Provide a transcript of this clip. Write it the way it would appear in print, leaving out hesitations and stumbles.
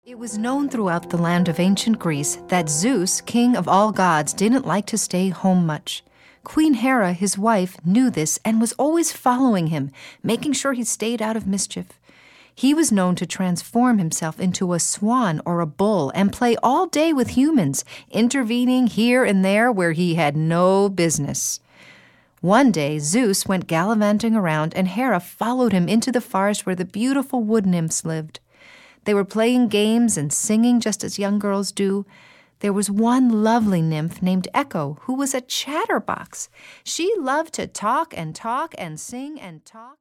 It was known throughout the land of ancient Greece that Zeus, king of all gods, didn't like to stay home much. Queen Hera, his wife, knew this and was always following him, making sure he stayed out of mischief. He was known to transform himself into a swan or a bull and play all day with humans, intervening here and there where he had no business. One day, Zeus went gallivanting around, and Hera followed him into the forest where the beautiful wood nymphs lived. They were playing games and singing just as young girls do. There was one lovely nymph named Echo who was a chatterbox. She loved to talk and sing and talk.